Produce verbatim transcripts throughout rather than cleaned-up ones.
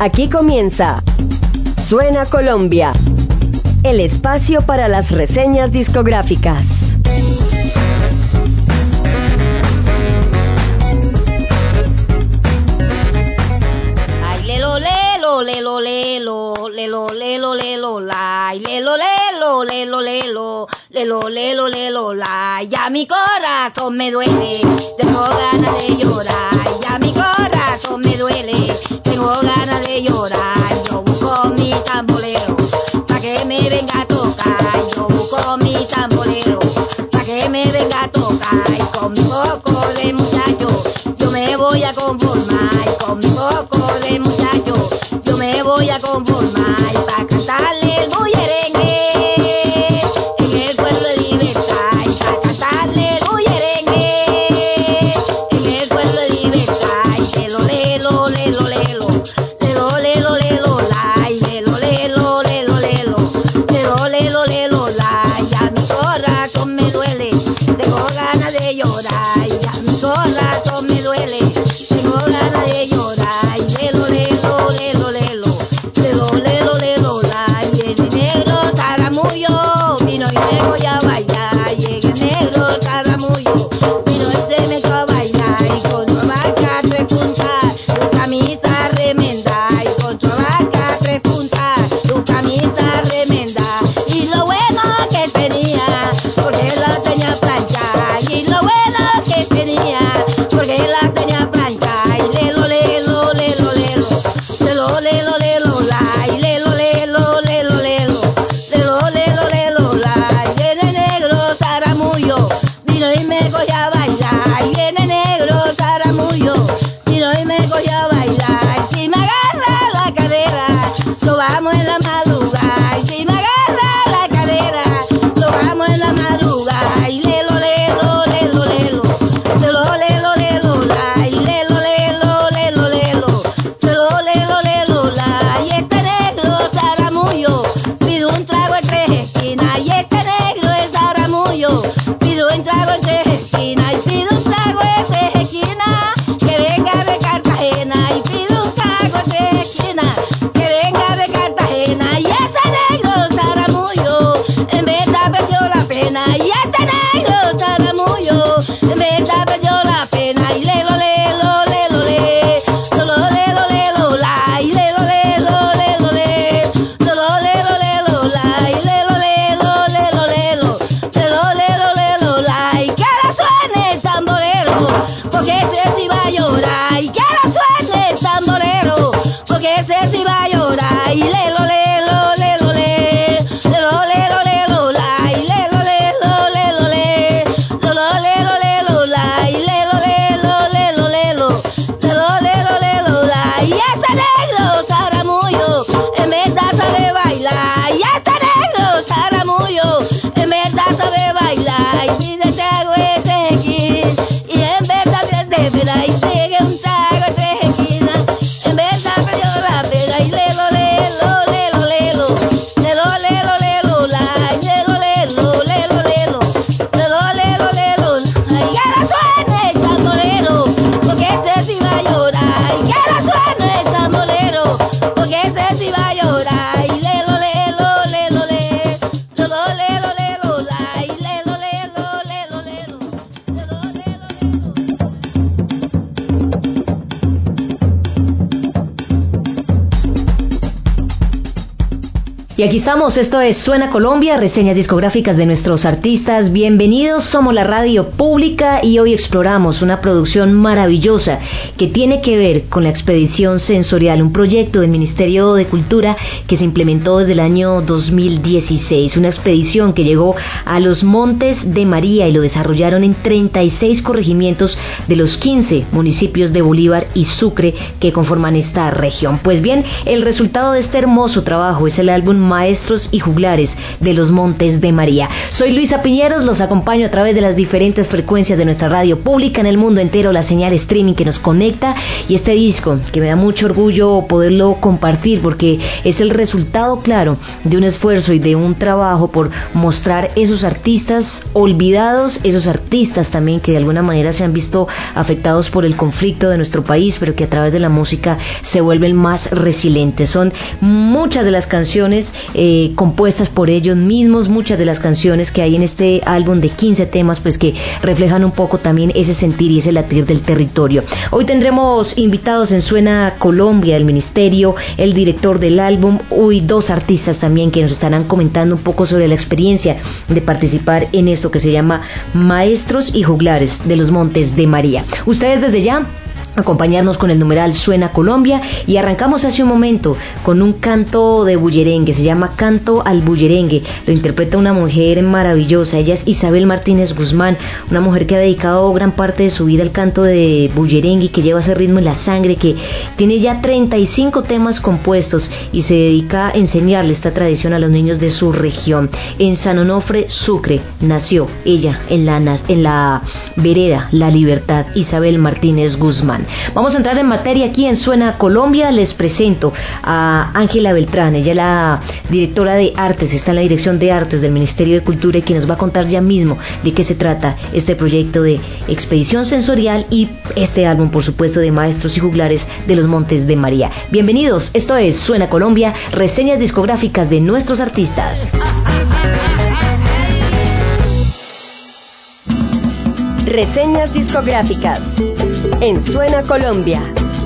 Aquí comienza Suena Colombia, el espacio para las reseñas discográficas. Ay, lelo, lelo, lelo, lelo, lelo, lelo, lelo, la, ay, lelo, lelo, lelo, lelo, lelo, lelo, lelo, la, ya mi corazón me duele, tengo ganas de llorar, ya mi corazón me duele, tengo ganas de llorar, yo busco mi tambolero, pa' que me venga a tocar, yo busco mi tambolero, pa' que me venga a tocar, y con mi poco de muchacho, yo me voy a conformar, y con mi poco de muchacho, yo me voy a conformar, y pa' cantarle el bullerengue, en el pueblo de libertad, y pa' cantarle el bullerengue, en el pueblo de libertad, y lelo, lelo, lelo, lelo, lelo, lelo, lelo, la, y lelo, lelo, lelo, lelo, lelo, lelo, lelo, la, ya mi corazón me duele, tengo ganas de llorar, ya mi corazón me duele, tengo ganas de llorar, y lelo, lelo, lelo, lelo, lelo, lelo, lelo, la, y el negro taramullo vino y me voy a bailar, y el negro taramullo vino y se me echó a bailar, y con su vaca tres puntas, su camisa remenda, y con su vaca tres puntas, su camisa remenda, y lo bueno que tenía, porque la tenía plancha, y lo bueno que tenía, porque la tenía plancha, y lelo, lelo, lelo, lelo, lelo, lelo, lelo, la, y lelo, lelo, lelo, lelo, lelo, lelo, lelo, la, y el negro taramullo vino y me cogió a bailar, y el negro taramullo vino y me cogió a bailar, y si me agarra la cadera, lo vamos en la madrugada, y si me agarra la cadera, lo vamos en la madrugada, y lelo, lelo, lelo, lelo, lelo, lelo, lelo, la, y lelo, lelo, lelo, lelo, lelo, lelo, lelo, la, y este negro taramullo pido un trago en tres esquinas, y este negro es taramullo pido un trago en tres esquinas, y pido un trago en tres esquinas que venga de Cartagena, y pido un trago en tres esquinas que venga de Cartagena, y este negro taramullo en verdad perdió la pena, y este negro taramullo en verdad perdió la pena, y lelo, lelo, lelo, le, lelo, lelo, lelo, la, y lelo, lelo, lelo, le, lelo, lelo, lelo, la, y lelo, lelo, lelo, lelo, lelo, lelo, lelo, la, y que ahora suene el tamborero, porque ese sí va a llorar, y que ahora suene el tamborero, porque ese sí va a llorar, y lelo, lelo, lelo, le, lelo, lelo, lelo, la, y lelo, lelo, lelo, le, lelo, lelo, lelo, la, y lelo, lelo, lelo, lelo, lelo, lelo, lelo, la, y este negro taramullo en verdad sabe bailar, y este negro taramullo en verdad sabe bailar, y pide trago ese esquina, y en verdad pierde pena, y sigue un trago ese esquina, en verdad perdió la pena, y lelo, lelo, lelo, lelo, lelo, lelo, lelo, la, y lelo, lelo, lelo, lelo, lelo, lelo, lelo, ay, que ahora suene el tamborero, porque ese sí va a llorar, y que ahora suene el tamborero, porque ese sí va a llorar, y lelo, lelo, lelo, le, lelo, lelo, lelo, la, y lelo, lelo, lelo, lelo, lelo, lelo, lelo. Y aquí estamos, esto es Suena Colombia, reseñas discográficas de nuestros artistas. Bienvenidos, somos la radio pública y hoy exploramos una producción maravillosa que tiene que ver con la expedición sensorial, un proyecto del Ministerio de Cultura que se implementó desde el año dos mil dieciséis, una expedición que llegó a los Montes de María y lo desarrollaron en treinta y seis corregimientos de los quince municipios de Bolívar y Sucre que conforman esta región. Pues bien, el resultado de este hermoso trabajo es el álbum Maestros y Juglares de los Montes de María. Soy Luisa Piñeros, los acompaño a través de las diferentes frecuencias de nuestra radio pública en el mundo entero, la señal streaming que nos conecta, y este disco que me da mucho orgullo poderlo compartir porque es el resultado claro de un esfuerzo y de un trabajo por mostrar esos artistas olvidados, esos artistas también que de alguna manera se han visto afectados por el conflicto de nuestro país, pero que a través de la música se vuelven más resilientes. Son muchas de las canciones eh, compuestas por ellos mismos, muchas de las canciones que hay en este álbum de quince temas, pues que reflejan un poco también ese sentir y ese latir del territorio. Hoy tendremos invitados en Suena Colombia, el Ministerio, el director del álbum, hoy dos artistas también que nos estarán comentando un poco sobre la experiencia de participar en esto que se llama Maestros y Juglares de los Montes de María. Ustedes desde ya acompañarnos con el numeral Suena Colombia, y arrancamos hace un momento con un canto de bullerengue, se llama Canto al Bullerengue, lo interpreta una mujer maravillosa, ella es Isabel Martínez Guzmán, una mujer que ha dedicado gran parte de su vida al canto de bullerengue y que lleva ese ritmo en la sangre, que tiene ya treinta y cinco temas compuestos y se dedica a enseñarle esta tradición a los niños de su región. En San Onofre, Sucre, nació ella, en la, en la vereda La Libertad, Isabel Martínez Guzmán. Vamos a entrar en materia aquí en Suena Colombia. Les presento a Ángela Beltrán, ella es la directora de artes, está en la dirección de artes del Ministerio de Cultura, y quien nos va a contar ya mismo de qué se trata este proyecto de expedición sensorial y este álbum, por supuesto, de Maestros y Juglares de los Montes de María. Bienvenidos, esto es Suena Colombia, reseñas discográficas de nuestros artistas. Reseñas discográficas en Suena Colombia.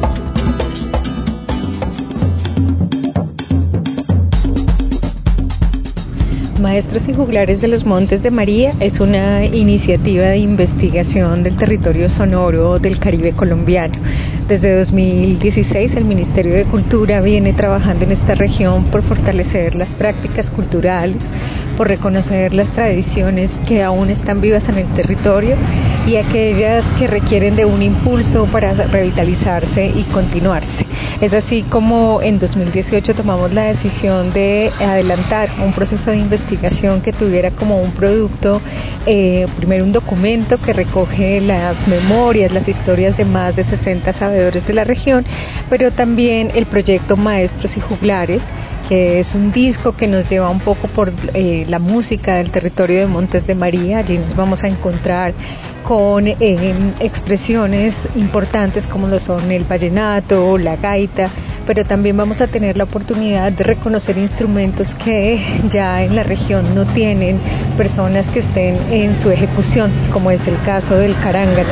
Maestros y Juglares de los Montes de María es una iniciativa de investigación del territorio sonoro del Caribe colombiano. Desde dos mil dieciséis el Ministerio de Cultura viene trabajando en esta región por fortalecer las prácticas culturales, por reconocer las tradiciones que aún están vivas en el territorio y aquellas que requieren de un impulso para revitalizarse y continuarse. Es así como en dos mil dieciocho tomamos la decisión de adelantar un proceso de investigación que tuviera como un producto, eh, primero un documento que recoge las memorias, las historias de más de sesenta sabedores de la región, pero también el proyecto Maestros y Juglares, que es un disco que nos lleva un poco por eh, la música del territorio de Montes de María. Allí nos vamos a encontrar con eh, expresiones importantes como lo son el vallenato, la gaita, pero también vamos a tener la oportunidad de reconocer instrumentos que ya en la región no tienen personas que estén en su ejecución, como es el caso del carángano.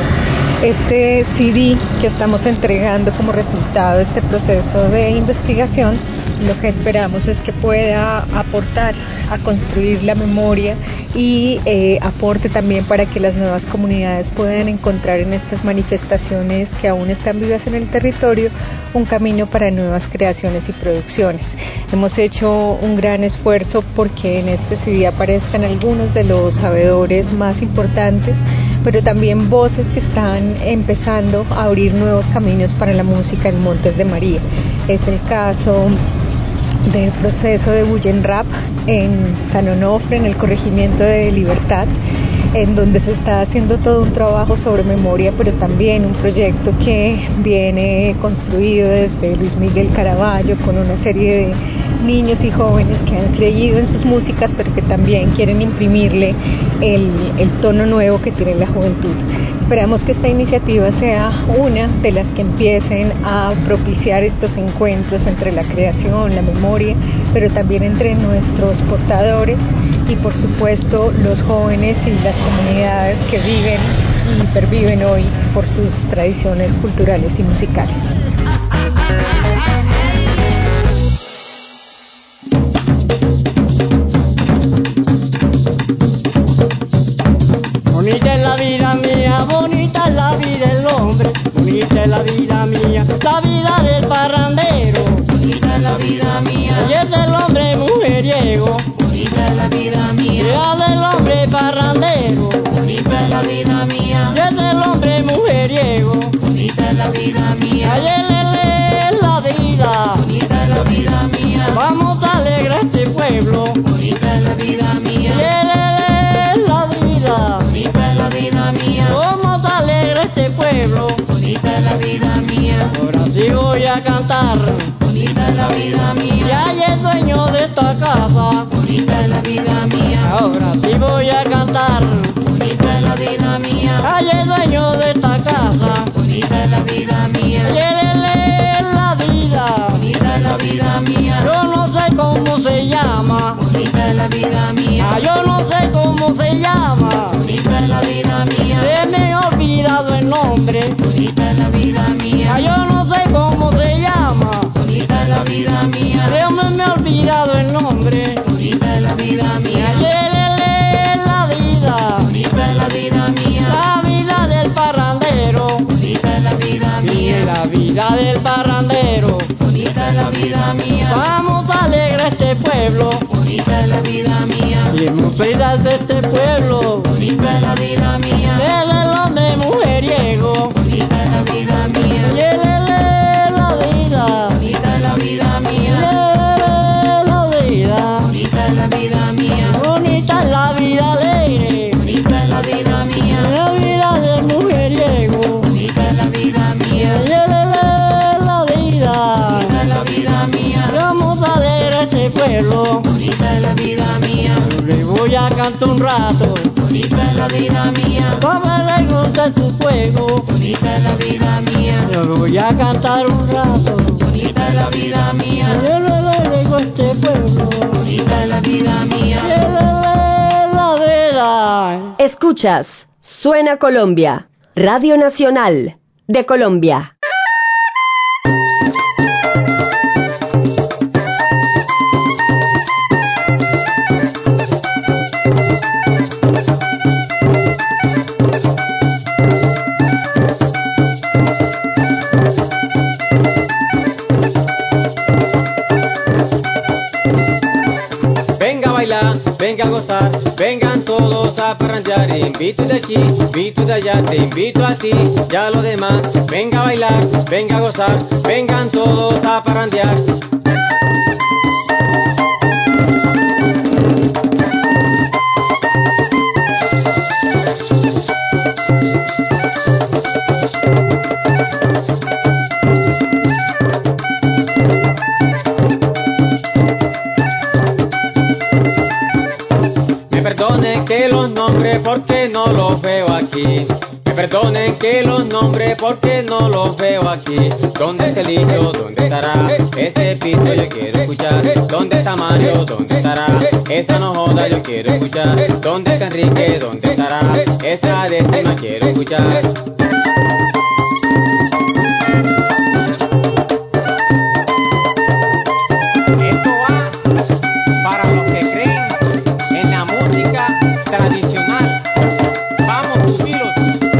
Este C D que estamos entregando como resultado de este proceso de investigación, lo que esperamos es que pueda aportar a construir la memoria y eh, aporte también para que las nuevas comunidades puedan encontrar en estas manifestaciones que aún están vivas en el territorio un camino para nuevas creaciones y producciones. Hemos hecho un gran esfuerzo porque en este C D aparezcan algunos de los sabedores más importantes, pero también voces que están empezando a abrir nuevos caminos para la música en Montes de María. Es el caso del proceso de Bullen Rap en San Onofre, en el corregimiento de Libertad, en donde se está haciendo todo un trabajo sobre memoria, pero también un proyecto que viene construido desde Luis Miguel Caraballo con una serie de niños y jóvenes que han creído en sus músicas, pero que también quieren imprimirle el, el tono nuevo que tiene la juventud. Esperamos que esta iniciativa sea una de las que empiecen a propiciar estos encuentros entre la creación, la memoria, pero también entre nuestros portadores y por supuesto los jóvenes y las comunidades que viven y perviven hoy por sus tradiciones culturales y musicales. Bonita es la vida mía, bonita es la vida del hombre, bonita es la vida mía, la vida del parrandero. Bonita es la vida mía, y es del hombre mujeriego. Bonita es la vida mía, y es del hombre parrandero. Bonita es la vida mía, y es del hombre mujeriego. Bonita es la vida mía, ay, es la vida. Bonita es la vida mía, vamos a alegrar este pueblo. vida del parrandero. Bonita es la vida mía. Vamos alegre este pueblo. Bonita es la vida mía. Y en felicidad de este pueblo. Bonita es la vida mía. Él es el hombre mujeriego. Bonita es la vida mía. Y él es la vida. Bonita es la vida mía. Bonita es la vida mía. Bonita es la vida alegre. Bonita es la vida mía. La vida del mujeriego. Bonita es la vida mía. Y él es la vida. Bonita es la vida mía. Vamos a ver a este pueblo. Bonita es la vida mía. Yo le voy a cantar un rato. Bonita es la vida mía. Como le gusta su juego. Bonita es la vida mía. Yo voy a cantar un rato. Bonita es la vida mía. Yo le digo a este pueblo. Bonita es la vida mía. Y él es la vida. Escuchas Suena Colombia, Radio Nacional de Colombia. Venga a gozar, vengan todos a parrandear. Invito de aquí, invito de allá, te invito a ti, ya lo demás. Venga a bailar, venga a gozar, vengan todos a parrandear. Que los nombres porque no los veo aquí. Me perdonen que los nombres porque no los veo aquí. ¿Dónde está el niño? ¿Dónde estará? Ese pito yo quiero escuchar. ¿Dónde está Mario? ¿Dónde estará? Esa no joda yo quiero escuchar. ¿Dónde está Enrique? ¿Dónde estará? Esa décima quiero escuchar. Esto va para los que creen en la música tradicional. Vamos, pupilos.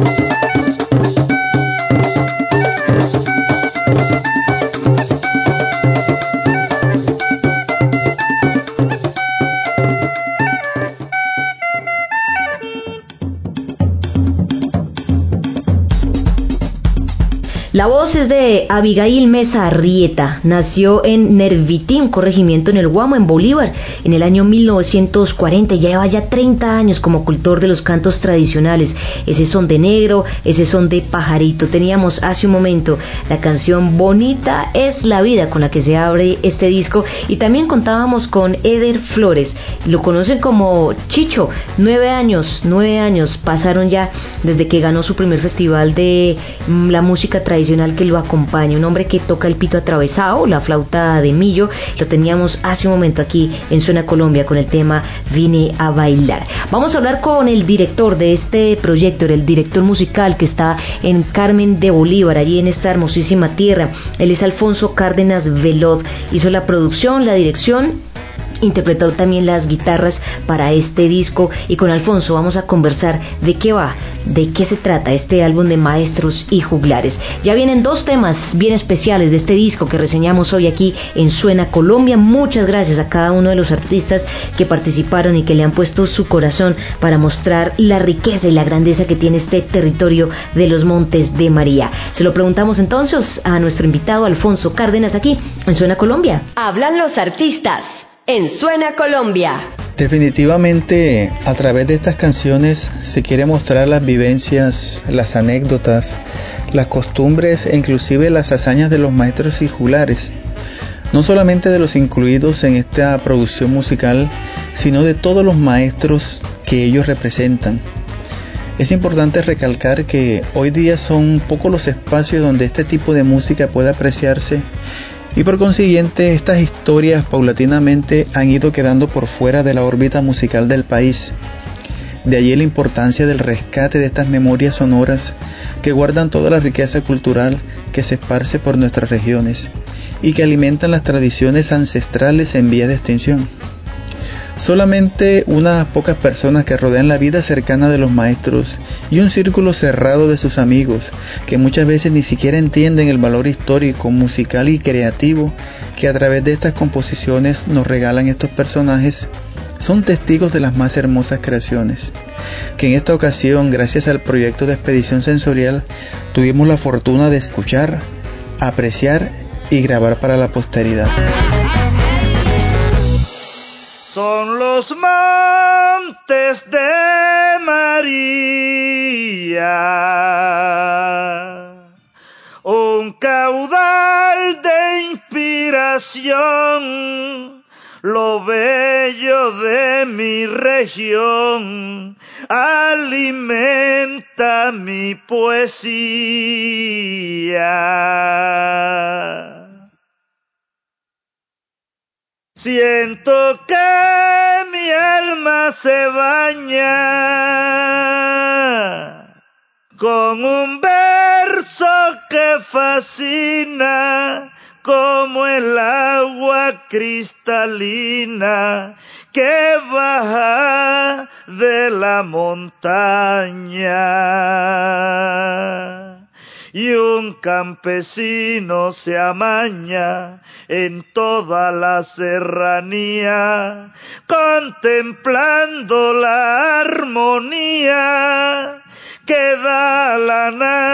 La voz es de Abigail Mesa Arrieta. Nació en Nervití, un corregimiento en el Guamo, en Bolívar, en el año mil novecientos cuarenta. Ya lleva ya treinta años como cultor de los cantos tradicionales. Ese son de negro, ese son de pajarito. Teníamos hace un momento la canción Bonita es la vida, con la que se abre este disco. Y también contábamos con Eder Flores. Lo conocen como Chicho. Nueve años, nueve años pasaron ya desde que ganó su primer festival de mm, la música tradicional que lo acompaña, un hombre que toca el pito atravesado, la flauta de millo. Lo teníamos hace un momento aquí en Suena Colombia con el tema Vine a Bailar. Vamos a hablar con el director de este proyecto, el director musical que está en Carmen de Bolívar, allí en esta hermosísima tierra. Él es Alfonso Cárdenas Velod. Hizo la producción, la dirección, interpretó también las guitarras para este disco, y con Alfonso vamos a conversar de qué va, de qué se trata este álbum de Maestros y Juglares. Ya vienen dos temas bien especiales de este disco que reseñamos hoy aquí en Suena Colombia. Muchas gracias a cada uno de los artistas que participaron y que le han puesto su corazón para mostrar la riqueza y la grandeza que tiene este territorio de los Montes de María. Se lo preguntamos entonces a nuestro invitado Alfonso Cárdenas aquí en Suena Colombia. Hablan los artistas en Suena Colombia. Definitivamente, a través de estas canciones se quiere mostrar las vivencias, las anécdotas, las costumbres e inclusive las hazañas de los maestros y juglares, no solamente de los incluidos en esta producción musical, sino de todos los maestros que ellos representan. Es importante recalcar que hoy día son pocos los espacios donde este tipo de música puede apreciarse, y por consiguiente estas historias paulatinamente han ido quedando por fuera de la órbita musical del país. De allí la importancia del rescate de estas memorias sonoras que guardan toda la riqueza cultural que se esparce por nuestras regiones y que alimentan las tradiciones ancestrales en vías de extinción. Solamente unas pocas personas que rodean la vida cercana de los maestros y un círculo cerrado de sus amigos, que muchas veces ni siquiera entienden el valor histórico, musical y creativo que a través de estas composiciones nos regalan estos personajes, son testigos de las más hermosas creaciones, que en esta ocasión, gracias al proyecto de Expedición Sensorial, tuvimos la fortuna de escuchar, apreciar y grabar para la posteridad. Son los montes de María, un caudal de inspiración, lo bello de mi región alimenta mi poesía. Siento que mi alma se baña con un verso que fascina como el agua cristalina que baja de la montaña. Y un campesino se amaña en toda la serranía, contemplando la armonía que da la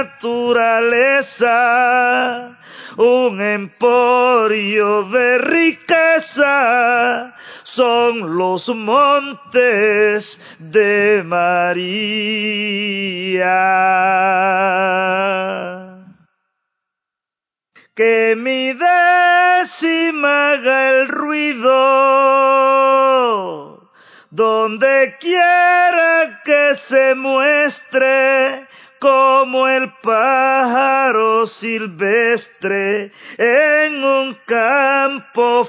naturaleza, un emporio de riqueza, son los montes de María. Que mi décima haga el ruido, donde quiera que se muestre, como el pájaro silvestre en un campo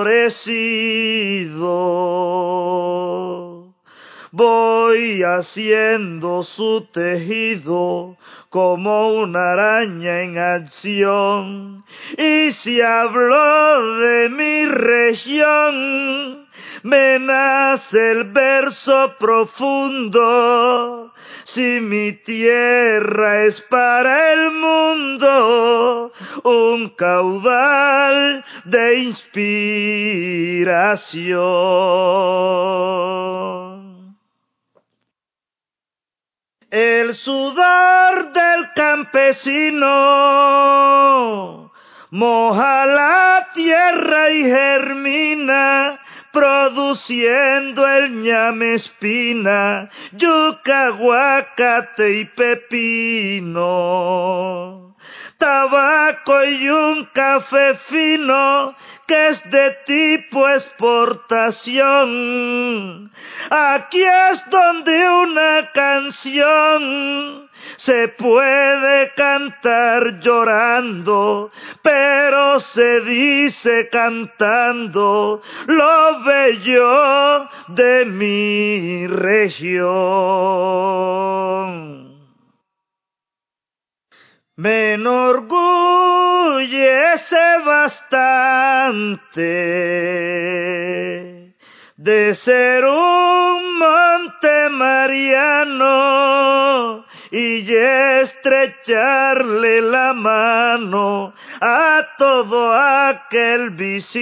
florecido. Voy haciendo su tejido como una araña en acción, y si hablo de mi región, me nace el verso profundo. Si mi tierra es para el mundo un caudal de inspiración. El sudor del campesino moja la tierra y germina, produciendo el ñame espina, yuca, aguacate y pepino, tabaco y un café fino que es de tipo exportación. Aquí es donde una canción se puede cantar llorando, pero se dice cantando lo bello de mi región. Me enorgullece bastante de ser un monte mariano y estrecharle la mano a todo aquel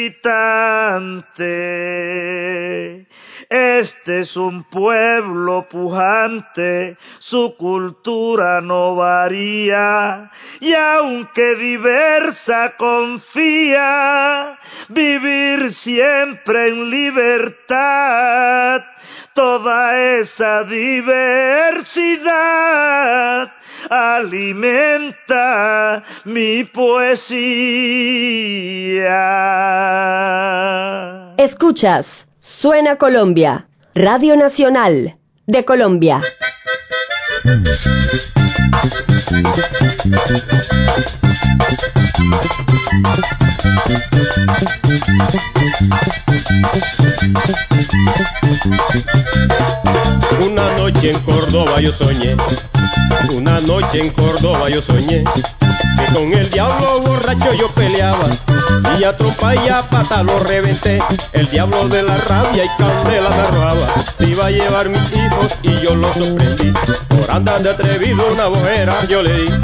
visitante. Este es un pueblo pujante, su cultura no varía, y aunque diversa confía vivir siempre en libertad. Toda esa diversidad alimenta mi poesía. Escuchas Suena Colombia, Radio Nacional de Colombia. Una noche en Córdoba yo soñé Una noche en Córdoba yo soñé que con el diablo borracho yo peleaba, y a trompa y a pata lo reventé. El diablo de la rabia y candela me arrojaba, se iba a llevar mis hijos y yo lo sorprendí. Por andar de atrevido una bojera yo le di.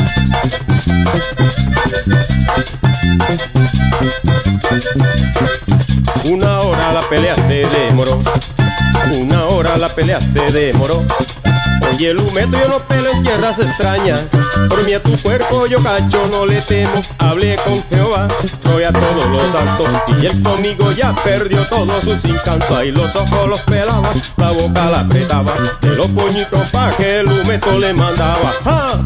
Una hora la pelea se demoró, una hora la pelea se demoró. Oye, Lumeto, yo no peleo en tierras extrañas, por mí a tu cuerpo yo cacho no le temo. Hablé con Jehová, soy a todos los santos, y él conmigo ya perdió todos sus encantos. Ahí los ojos los pelaba, la boca la apretaba, de los puñitos pa' que el Lumeto le mandaba. ¡Ja!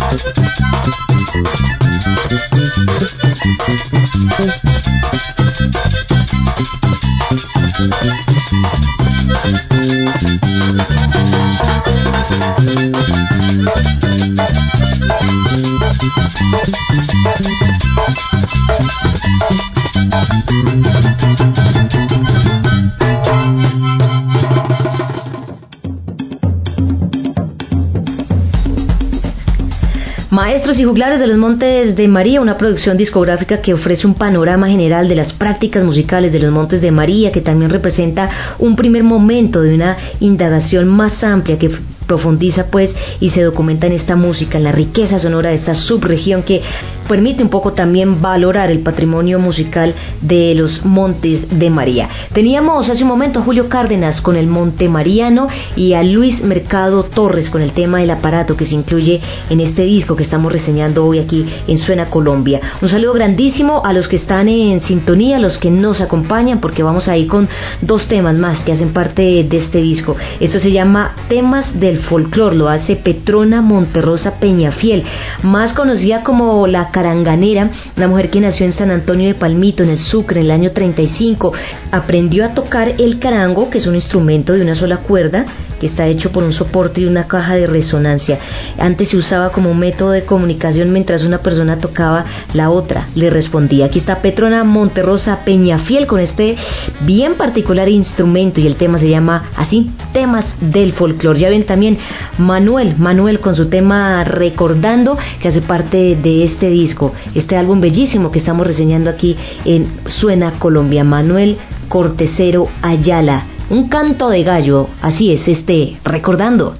Maestros y Juglares de los Montes de María, una producción discográfica que ofrece un panorama general de las prácticas musicales de los Montes de María, que también representa un primer momento de una indagación más amplia que profundiza pues y se documenta en esta música, en la riqueza sonora de esta subregión, que permite un poco también valorar el patrimonio musical de los Montes de María. Teníamos hace un momento a Julio Cárdenas con el Monte Mariano y a Luis Mercado Torres con el tema del aparato que se incluye en este disco que estamos reseñando hoy aquí en Suena Colombia. Un saludo grandísimo a los que están en sintonía, a los que nos acompañan, porque vamos a ir con dos temas más que hacen parte de este disco. Esto se llama Temas del Folclor, lo hace Petrona Monterrosa Peñafiel, más conocida como La Caranganera, una mujer que nació en San Antonio de Palmito, en el Sucre, en el año treinta y cinco. Aprendió a tocar el carango, que es un instrumento de una sola cuerda, que está hecho por un soporte y una caja de resonancia. Antes se usaba como un método de comunicación, mientras una persona tocaba, la otra le respondía. Aquí está Petrona Monterrosa Peñafiel con este bien particular instrumento, y el tema se llama así, Temas del Folclor. Ya ven también Manuel, Manuel con su tema Recordando, que hace parte de este disco, este álbum bellísimo que estamos reseñando aquí en Suena Colombia. Manuel Cortesero Ayala, un canto de gallo, así es este Recordando.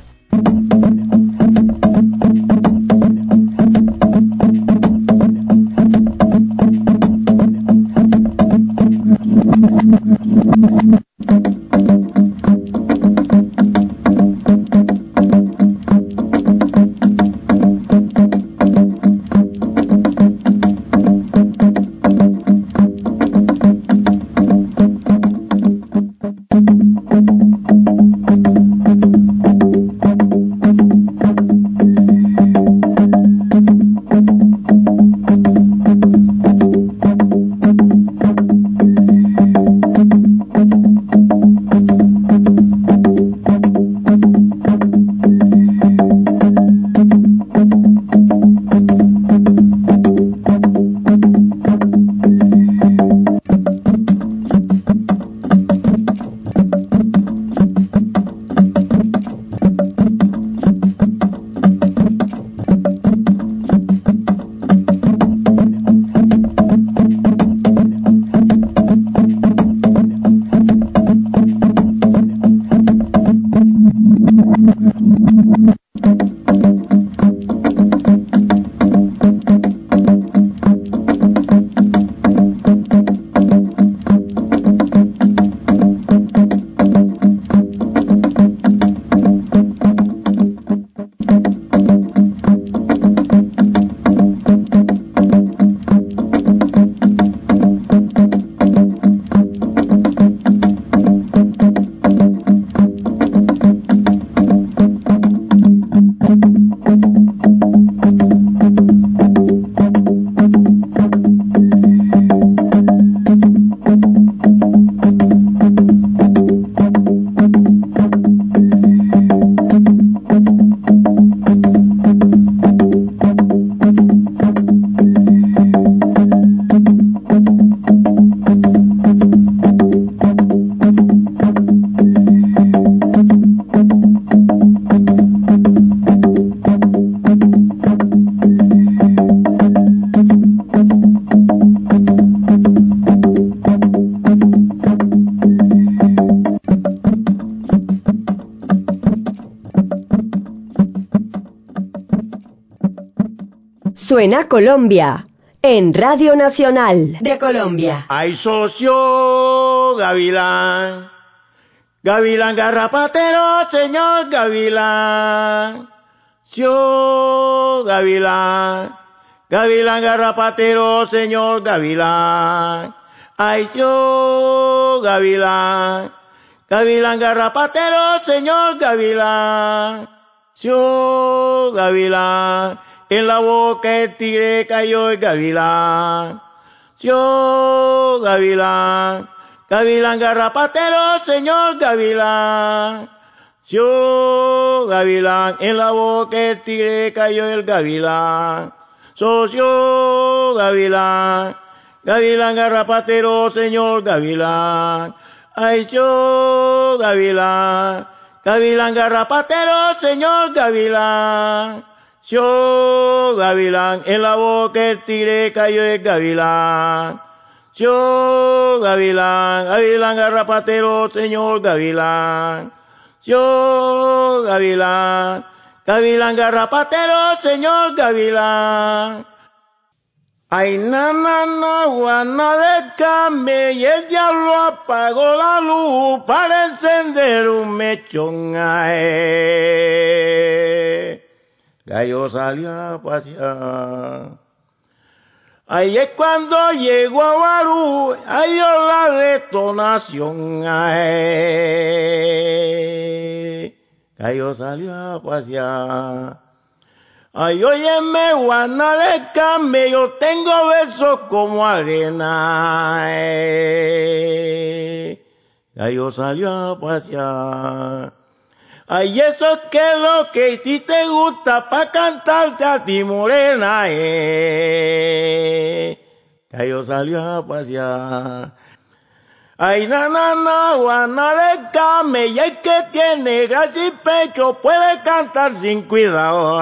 Suena Colombia, en Radio Nacional de Colombia. Ay, socio Gavilán, Gavilán garrapatero, señor Gavilán. Yo Gavilán, Gavilán garrapatero, señor Gavilán. Ay, yo Gavilán, Gavilán garrapatero, señor Gavilán. Yo Gavilán, en la boca el tigre cayó el Gavilán. Yo Gavilán, Gavilán garrapatero, señor Gavilán. Yo Gavilán, en la boca el tigre cayó el Gavilán. Socio Gavilán, Gavilán garrapatero, señor Gavilán. Ay, yo Gavilán, Gavilán garrapatero, señor Gavilán. Yo Gavilán, en la boca el tigre cayó el Gavilán. Yo Gavilán, Gavilán garrapatero, señor Gavilán. Yo Gavilán, Gavilán garrapatero, señor Gavilán. Ay, na, na, na, guana de came, y el diablo apagó la luz para encender un mechón. Ay, gallo salió a pasear. Ahí es cuando llegó a Barú, ahí dio la detonación. Ay, gallo salió a pasear. Ay, óyeme, guana de came, yo tengo besos como arena. Ay, gallo salió a pasear. Ay, eso es que lo que a ti te gusta pa' cantarte a ti, morena, eh. Gallo salió a pasear. Ay, na, na, na, guana de came, y el que tiene gracia y pecho puede cantar sin cuidado,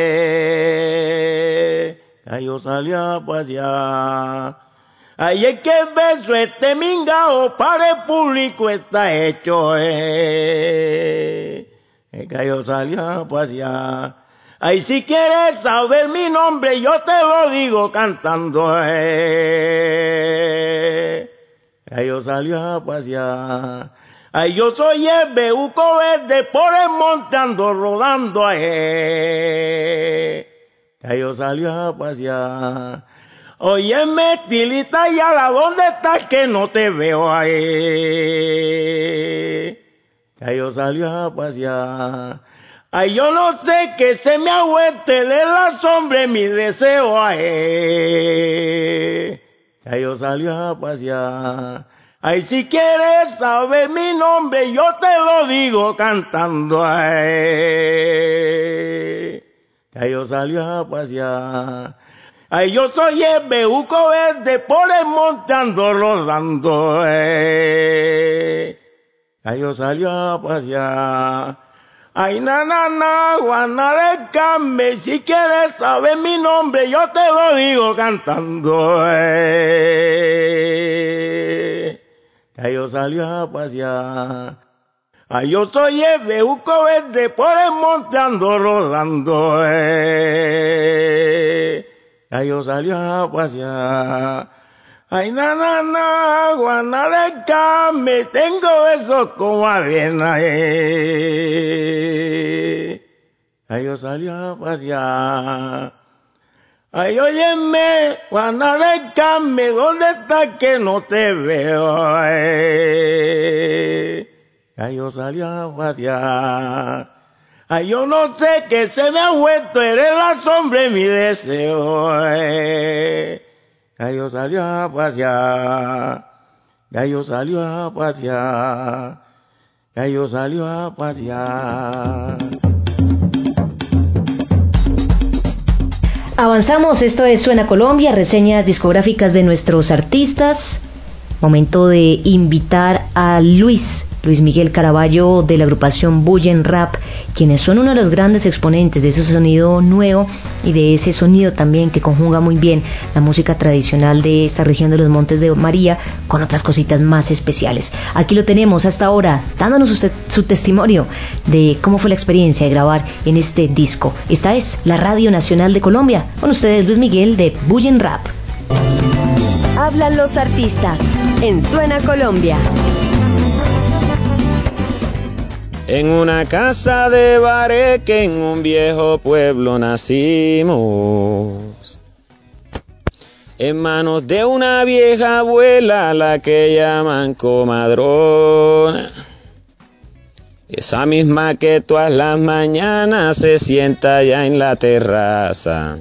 eh. Gallo salió a pasear. Ay, es que el beso este mingao para el público está hecho, eh. El gallo salió a pasear. Ay, si quieres saber mi nombre, yo te lo digo cantando, eh. El gallo salió a pasear. Ay, yo soy el bejuco verde, por el monte ando rodando, eh. El gallo salió a pasear. Óyeme, Tilita, y a la dónde estás que no te veo ahí. Gallo salió a pasear. Ay, yo no sé que se me agüete de la sombra mi deseo ahí. Gallo salió a pasear. Ay, si quieres saber mi nombre, yo te lo digo cantando ahí. Gallo salió a pasear. Ay, yo soy el bejuco verde, por el monte ando rodando, eh. Gallo salió a pasear. Ay, na, na, na, guana de came, si quieres saber mi nombre, yo te lo digo cantando, eh. Gallo salió a pasear. Ay, yo soy el bejuco verde, por el monte ando rodando, eh. Gallo salió a pasear. Ay, na, na, na, guana de came, tengo besos como arena, eh. Gallo salió a pasear. Ay, óyeme, guana de came, ¿dónde estás que no te veo, eh? Gallo salió a pasear. Ay, yo no sé que se me ha vuelto, eres la sombra de mi deseo, eh. Gallo salió a pasear. Gallo salió a pasear. Gallo salió a pasear. Avanzamos, esto es Suena Colombia, reseñas discográficas de nuestros artistas. Momento de invitar a Luis, Luis Miguel Caraballo de la agrupación Bullen Rap, quienes son uno de los grandes exponentes de ese sonido nuevo y de ese sonido también que conjuga muy bien la música tradicional de esta región de los Montes de María con otras cositas más especiales. Aquí lo tenemos hasta ahora, dándonos su, su testimonio de cómo fue la experiencia de grabar en este disco. Esta es la Radio Nacional de Colombia. Con ustedes Luis Miguel de Bullen Rap. Hablan los artistas en Suena Colombia. En una casa de Bareque, en un viejo pueblo nacimos, en manos de una vieja abuela, la que llaman comadrona, esa misma que todas las mañanas se sienta allá en la terraza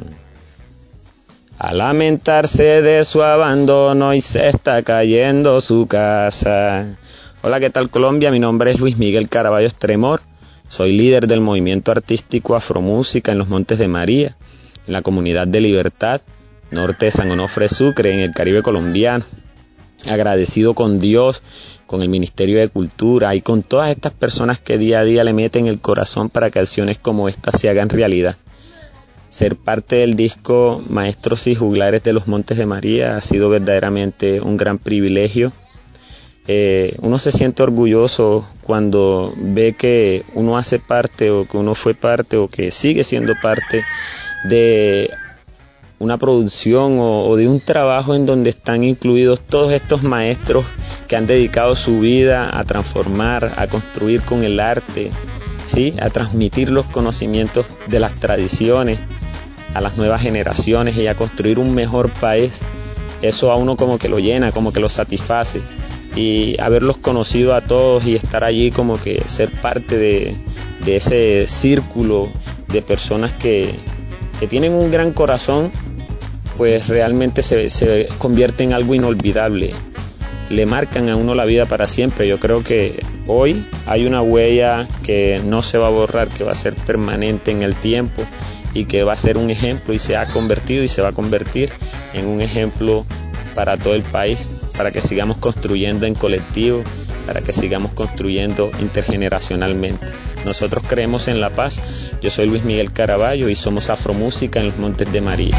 a lamentarse de su abandono y se está cayendo su casa. Hola, ¿qué tal Colombia? Mi nombre es Luis Miguel Caraballo Estremor, soy líder del movimiento artístico Afromúsica en los Montes de María, en la comunidad de Libertad, norte de San Onofre Sucre, en el Caribe colombiano. Agradecido con Dios, con el Ministerio de Cultura y con todas estas personas que día a día le meten el corazón para que acciones como esta se hagan realidad. Ser parte del disco Maestros y Juglares de los Montes de María ha sido verdaderamente un gran privilegio. Eh, uno se siente orgulloso cuando ve que uno hace parte o que uno fue parte o que sigue siendo parte de una producción o, o de un trabajo en donde están incluidos todos estos maestros que han dedicado su vida a transformar, a construir con el arte, ¿sí? A transmitir los conocimientos de las tradiciones a las nuevas generaciones y a construir un mejor país. Eso a uno como que lo llena, como que lo satisface. Y haberlos conocido a todos y estar allí como que ser parte de, de ese círculo de personas que, que tienen un gran corazón, pues realmente se, se convierte en algo inolvidable. Le marcan a uno la vida para siempre. Yo creo que hoy hay una huella que no se va a borrar, que va a ser permanente en el tiempo y que va a ser un ejemplo y se ha convertido y se va a convertir en un ejemplo para todo el país, para que sigamos construyendo en colectivo, para que sigamos construyendo intergeneracionalmente. Nosotros creemos en la paz. Yo soy Luis Miguel Caraballo y somos Afromúsica en los Montes de María.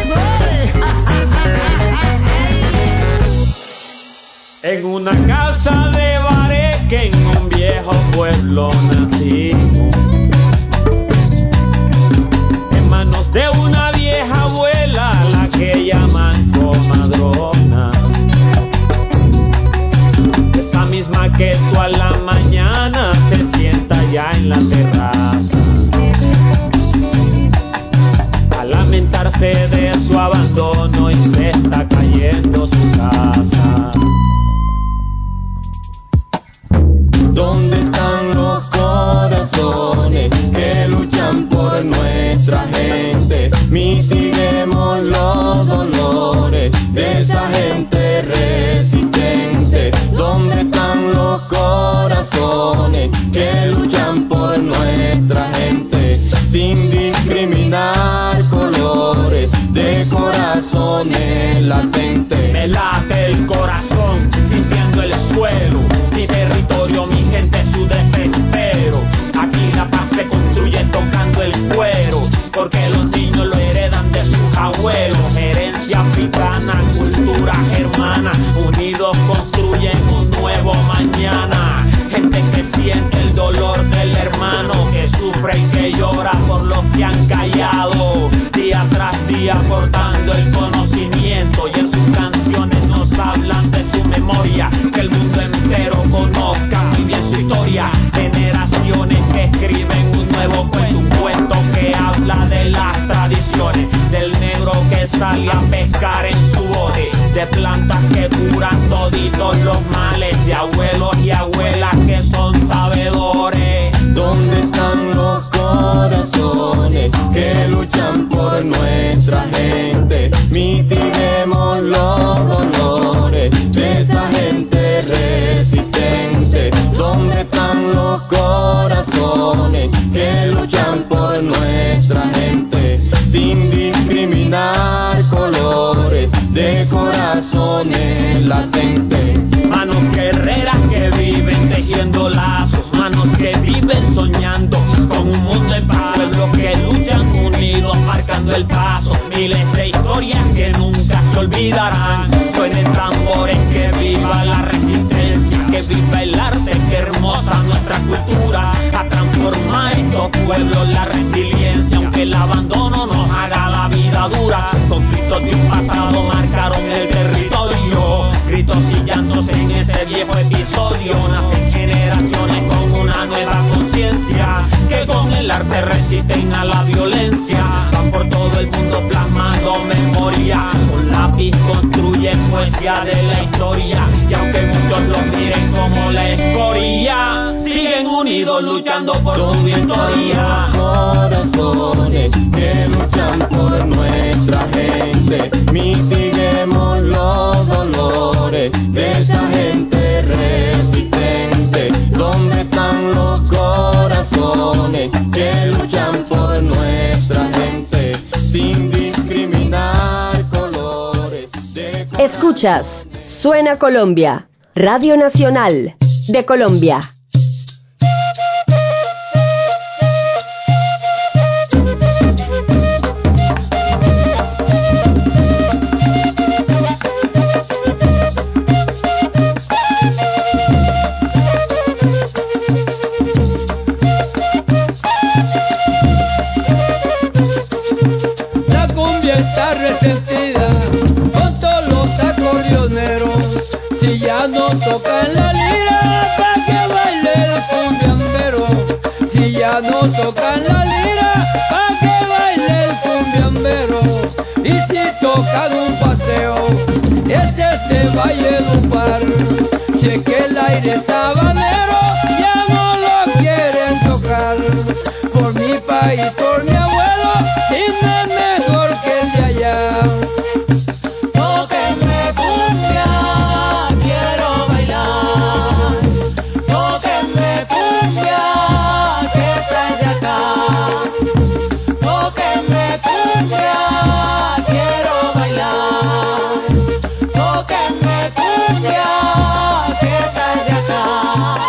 En una casa de Bareque, en un viejo pueblo nacimos, en manos de una vieja abuela, la que llaman comadrona, esa misma que toda la mañana se sienta ya en la terraza a lamentarse de su abandono y se está cayendo su casa. ¿Dónde están los corazones que luchan por nuestra gente? Mitiguemos los dolores de esa gente resistente. ¿Dónde están los corazones que luchan por nuestra gente? Sin discriminar colores de corazones latentes. Me late el corazón sintiendo el suelo, mi territorio, mi gente, su desespero. Aquí la paz se construye tocando el cuero, porque los niños lo heredan de sus abuelos. Herencia africana, cultura germana, unidos construyen un nuevo mañana. Gente que siente el dolor del hermano, que sufre y que llora por los que han callado, día tras día aportando el conocimiento, y en sus canciones nos hablan de su memoria, que el mundo entero conozca y bien su historia. Generaciones que escriben un nuevo cuento, un cuento que habla de las tradiciones, del negro que sale a pescar en su bote, de plantas que curan toditos los males, de abuelos y abuelas que son sabedores. ¿Dónde están los corazones que luchan por nuestra gente? Mitiguemos los dolores de esa gente resistente. ¿Dónde están los corazones que luchan por nuestra gente? Sin discriminar colores de corazones latentes. olvidarán. Suenen tambores, que viva la resistencia, que viva el arte, que hermosa nuestra cultura. A transformar estos pueblos la resiliencia, aunque el abandono nos haga la vida dura. Conflictos de un pasado marcaron el territorio, gritos y llantos en ese viejo episodio. Nacen generaciones con una nueva conciencia, que con el arte resisten a la violencia. Van por todo el mundo plasmando memoria, con lápiz construyen poesía de la historia. Y aunque muchos los miren como la escoria, siguen unidos luchando por su victoria. Corazones que luchan por nuestra gente, mitiguemos los dolores de esa gente resistente. ¿Dónde están los corazones que luchan por nuestra gente sin discriminar colores? De... Escuchas Suena Colombia, Radio Nacional de Colombia. Tocan la lira pa' que baile el cumbiambero. Si ya no tocan la lira pa' que baile el cumbiambero. Y si tocan un paseo, ese se va a educar. Si es que el aire es sabanero, ya no lo quieren tocar. Por mi país, por mi abuelo, y no es mejor que el de allá. Tóquenme cumbia, quiero bailar. Tóquenme cumbia, que esta es de acá. Tóquenme cumbia, quiero bailar. Tóquenme cumbia, que esta es de acá.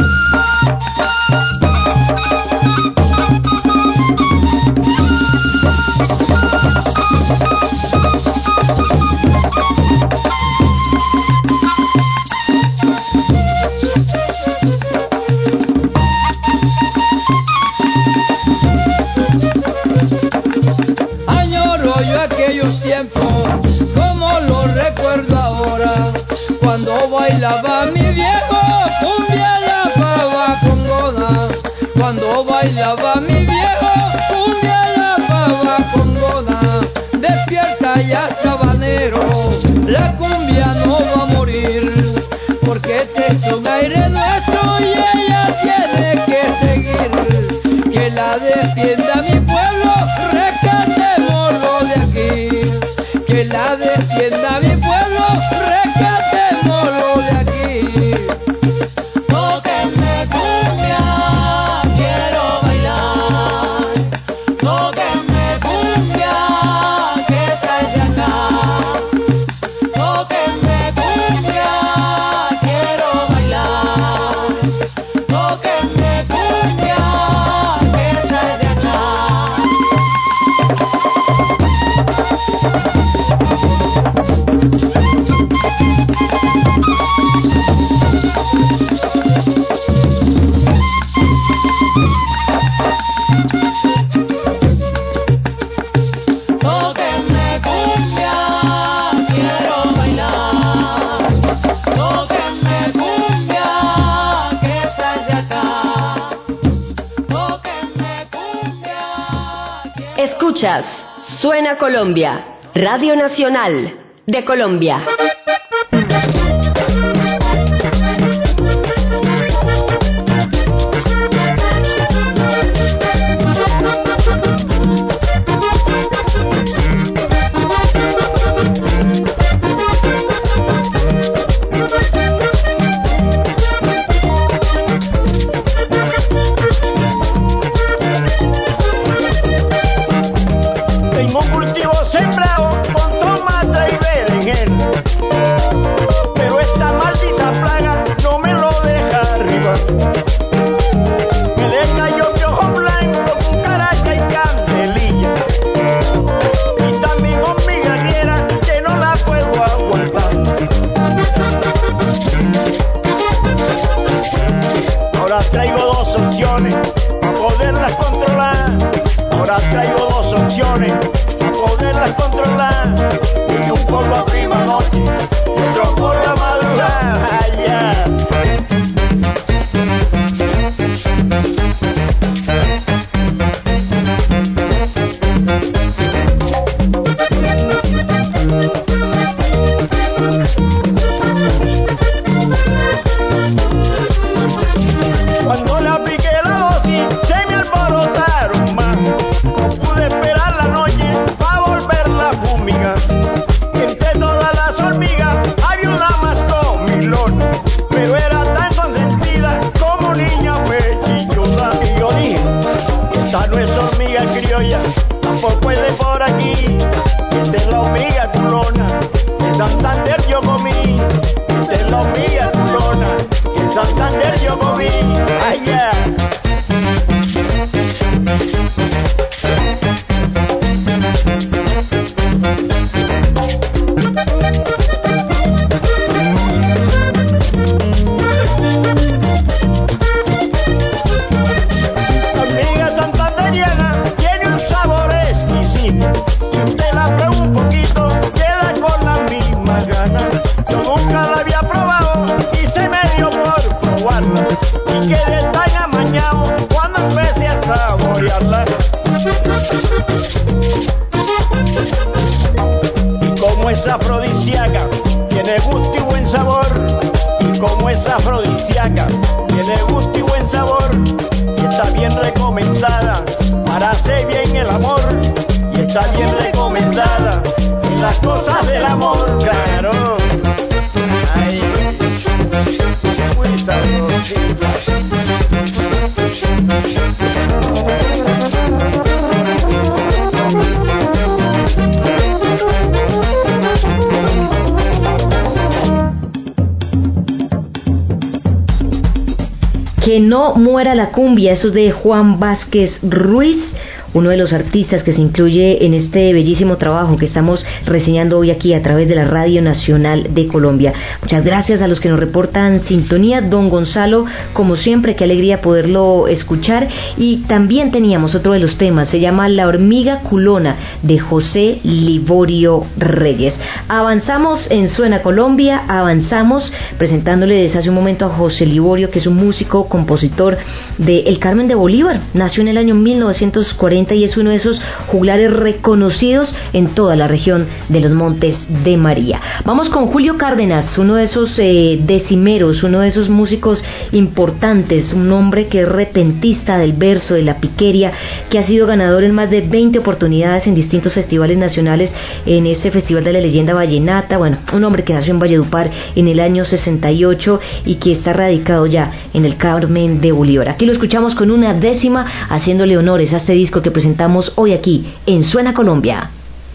Añoro yo aquellos tiempos, como los recuerdo ahora, cuando bailaba mi viejo cumbia la pava congona. Cuando bailaba mi viejo cumbia la pava congona. Despierta ya sabanero, la cumbia no va a morir, porque este es un aire nuestro y ella tiene que seguir. Que la defienda mi pueblo, rescatémoslo de aquí. Que la defienda mi pueblo, rescatémoslo de aquí. Tóquenme cumbia, quiero bailar. Tóquenme cumbia, que esta es de acá. Tóquenme cumbia, quiero bailar. Tóquenme cumbia, que esta es de acá. Tóquenme cumbia, quiero bailar. Tóquenme cumbia, que esta es de acá. Tóquenme cumbia. Escuchas Suena Colombia, Radio Nacional de Colombia. Tengo un cultivo sembrado con tomate y berenjena. Que no muera la cumbia, eso es de Juan Vázquez Ruiz, uno de los artistas que se incluye en este bellísimo trabajo que estamos reseñando hoy aquí a través de la Radio Nacional de Colombia. Muchas gracias a los que nos reportan sintonía. Don Gonzalo, como siempre, qué alegría poderlo escuchar. Y también teníamos otro de los temas, se llama La hormiga culona, de José Liborio Reyes. Avanzamos en Suena Colombia, avanzamos presentándole desde hace un momento a José Liborio, que es un músico, compositor de El Carmen de Bolívar. Nació en el año mil novecientos cuarenta y es uno de esos juglares reconocidos en toda la región de los Montes de María. Vamos con Julio Cárdenas, uno de esos eh, decimeros, uno de esos músicos importantes, un hombre que es repentista del verso, de la piquería, que ha sido ganador en más de veinte oportunidades en distintos festivales nacionales, en ese Festival de la Leyenda Vallenata. Bueno, un hombre que nació en Valledupar en el año sesenta y ocho y que está radicado ya en el Carmen de Bolívar. Aquí lo escuchamos con una décima, haciéndole honores a este disco que presentamos hoy aquí en Suena Colombia.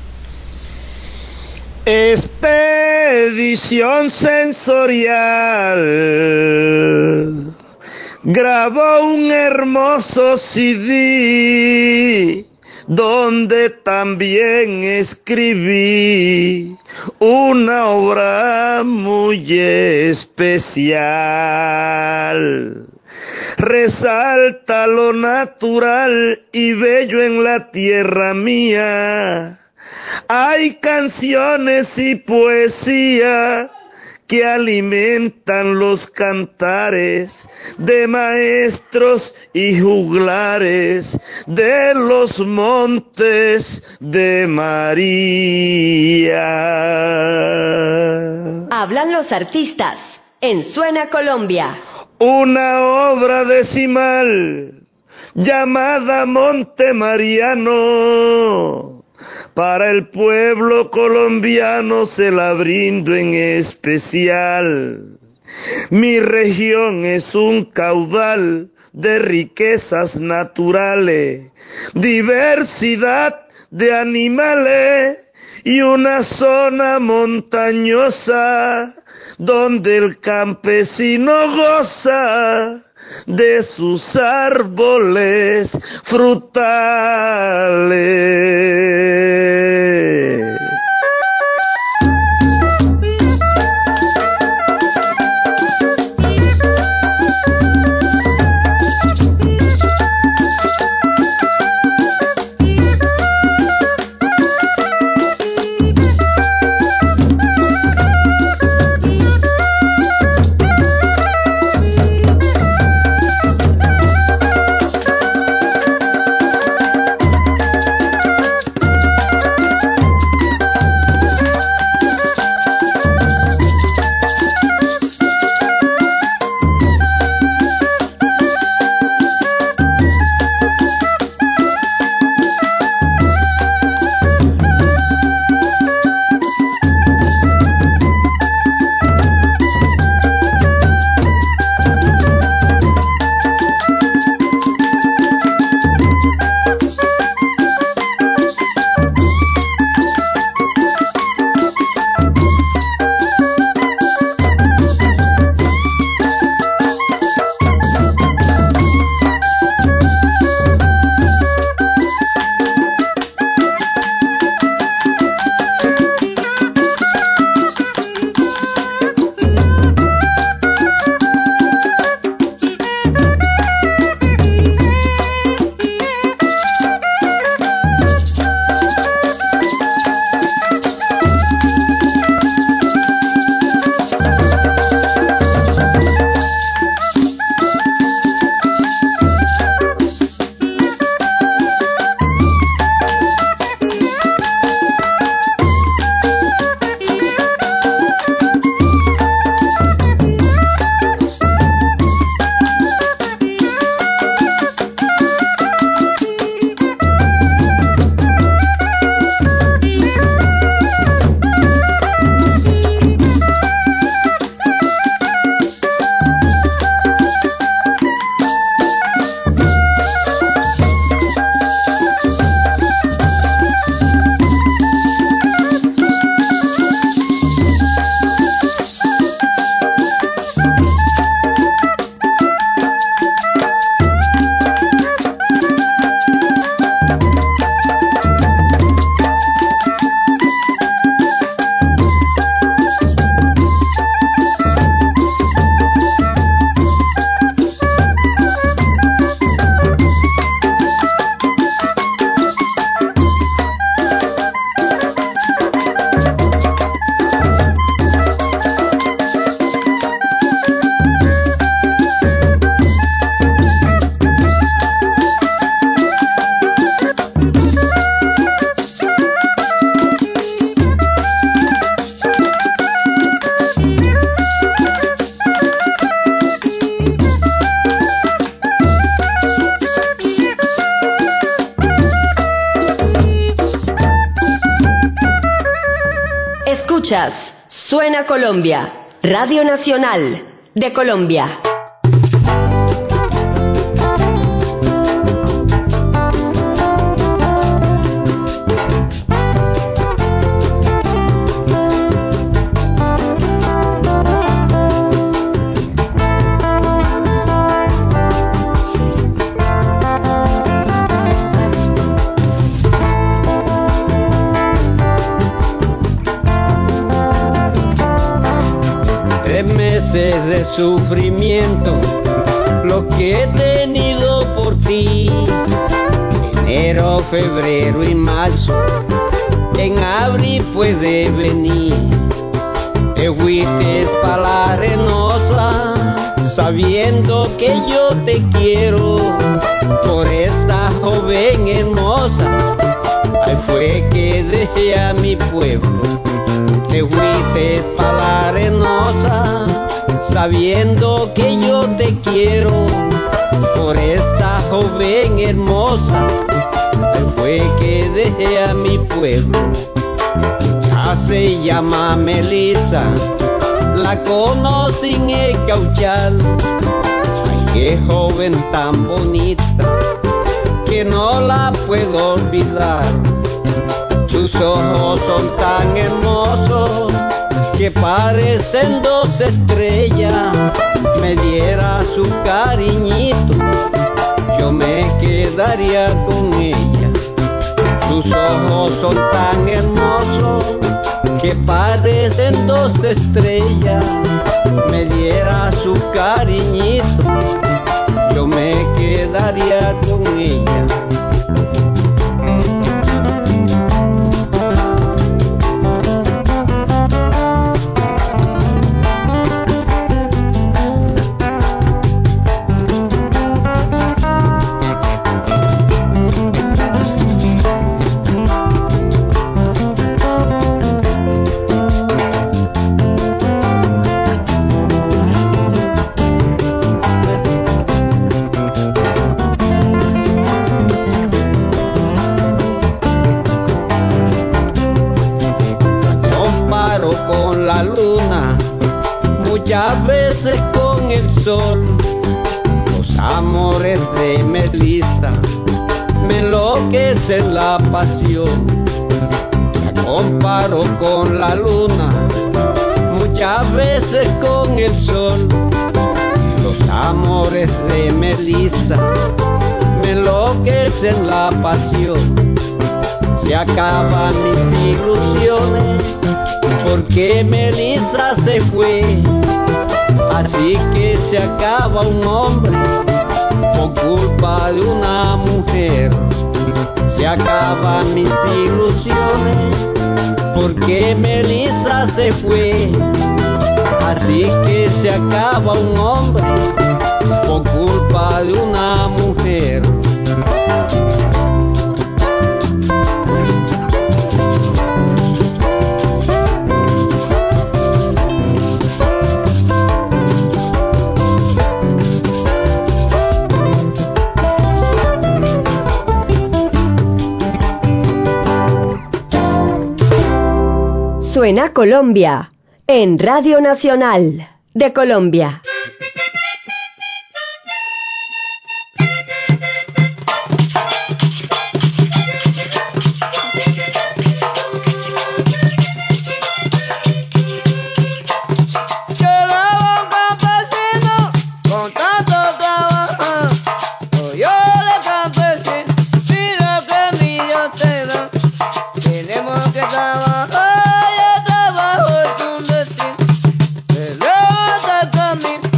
Expedición sensorial grabó un hermoso C D donde también escribí una obra muy especial. Resalta lo natural y bello en la tierra mía. Hay canciones y poesía que alimentan los cantares de maestros y juglares de los Montes de María. Hablan los artistas en Suena Colombia. Una obra decimal llamada Monte Mariano, para el pueblo colombiano se la brindo en especial. Mi región es un caudal de riquezas naturales, diversidad de animales y una zona montañosa donde el campesino goza de sus árboles frutales. Escuchas Suena Colombia, Radio Nacional de Colombia. De sufrimiento, lo que he tenido por ti, enero, febrero y marzo, en abril puede venir, te fuiste pa' la arenosa, sabiendo que yo te quiero, por esta joven hermosa, ahí fue que dejé a mi pueblo, te fuiste pa' la arenosa, sabiendo que yo te quiero, por esta joven hermosa, fue que dejé a mi pueblo. Ya se llama Melissa, la conocí en el Cauchal. Ay, qué joven tan bonita, que no la puedo olvidar. Sus ojos son tan hermosos, que parecen dos estrellas, me diera su cariñito, yo me quedaría con ella. Sus ojos son tan hermosos, que parecen dos estrellas, me diera su cariñito, yo me quedaría con ella. Muchas veces con el sol, los amores de Melissa me enloquecen la pasión. La comparo con la luna, muchas veces con el sol, los amores de Melissa me enloquecen la pasión. Se acaban mis ilusiones, porque Melissa se fue, así que se acaba un hombre por culpa de una mujer. Se acaban mis ilusiones, porque Melissa se fue, así que se acaba un hombre por culpa de una mujer. Suena Colombia, en Radio Nacional de Colombia. Trabajo es un destino, te levanta camino.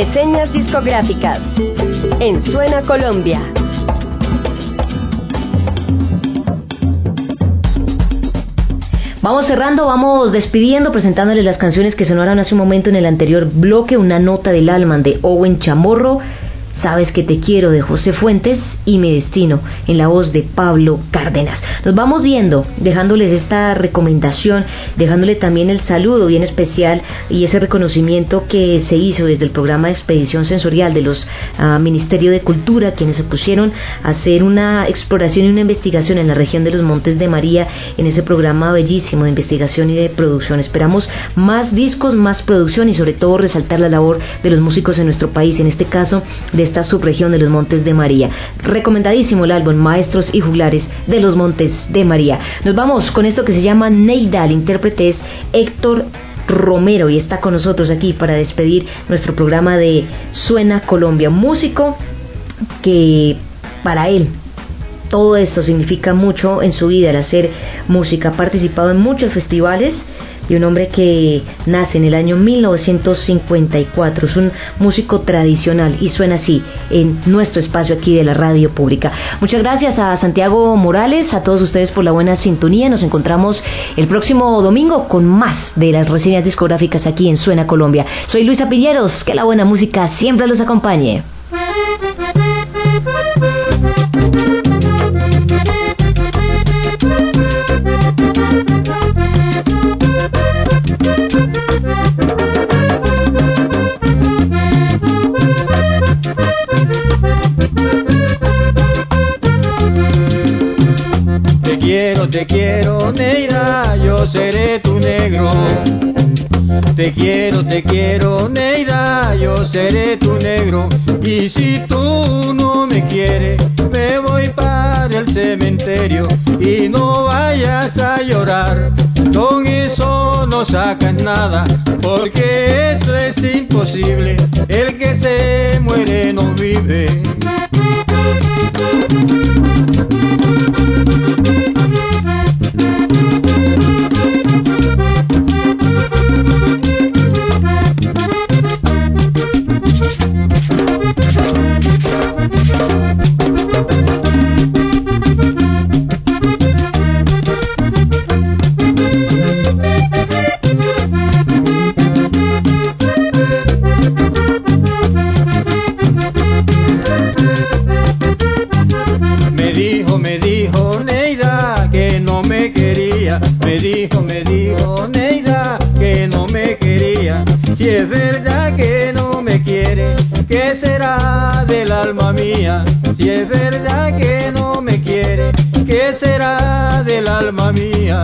Reseñas discográficas en Suena Colombia. Vamos cerrando, vamos despidiendo, presentándoles las canciones que sonaron hace un momento en el anterior bloque. Una nota del alma de Owen Chamorro, Sabes que te quiero de José Fuentes y Mi destino en la voz de Pablo Cárdenas. Nos vamos yendo, dejándoles esta recomendación, dejándole también el saludo bien especial y ese reconocimiento que se hizo desde el programa de Expedición Sensorial de los uh, Ministerio de Cultura, quienes se pusieron a hacer una exploración y una investigación en la región de los Montes de María, en ese programa bellísimo de investigación y de producción. Esperamos más discos, más producción y sobre todo resaltar la labor de los músicos en nuestro país, en este caso de esta subregión de los Montes de María. Recomendadísimo el álbum Maestros y Juglares de los Montes de María. Nos vamos con esto que se llama Neida. El intérprete es Héctor Romero y está con nosotros aquí para despedir nuestro programa de Suena Colombia. Músico que para él todo esto significa mucho en su vida, el hacer música. Ha participado en muchos festivales y un hombre que nace en el año mil novecientos cincuenta y cuatro. Es un músico tradicional y suena así en nuestro espacio aquí de la radio pública. Muchas gracias a Santiago Morales, a todos ustedes por la buena sintonía. Nos encontramos el próximo domingo con más de las reseñas discográficas aquí en Suena Colombia. Soy Luisa Pilleros, que la buena música siempre los acompañe. Te quiero, te quiero, Neida, yo seré tu negro. Te quiero, te quiero, Neida, yo seré tu negro. Y si tú no me quieres, me voy para el cementerio. Y no vayas a llorar, con eso no sacas nada, porque eso es imposible, el que se muere no vive. Si es verdad que no me quiere, ¿qué será del alma mía? Si es verdad que no me quiere, ¿qué será del alma mía?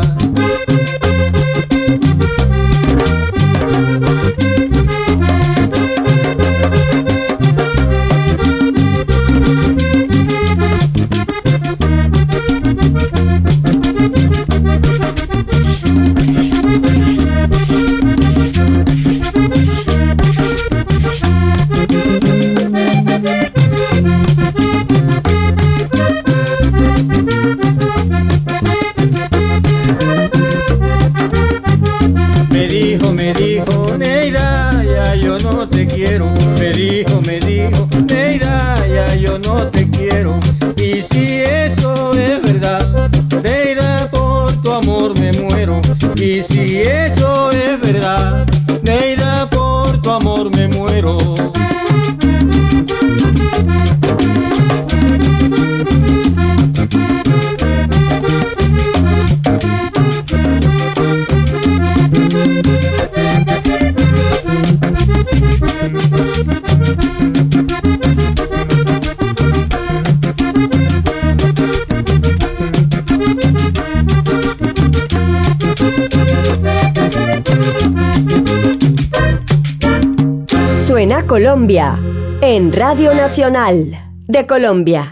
Colombia, en Radio Nacional de Colombia.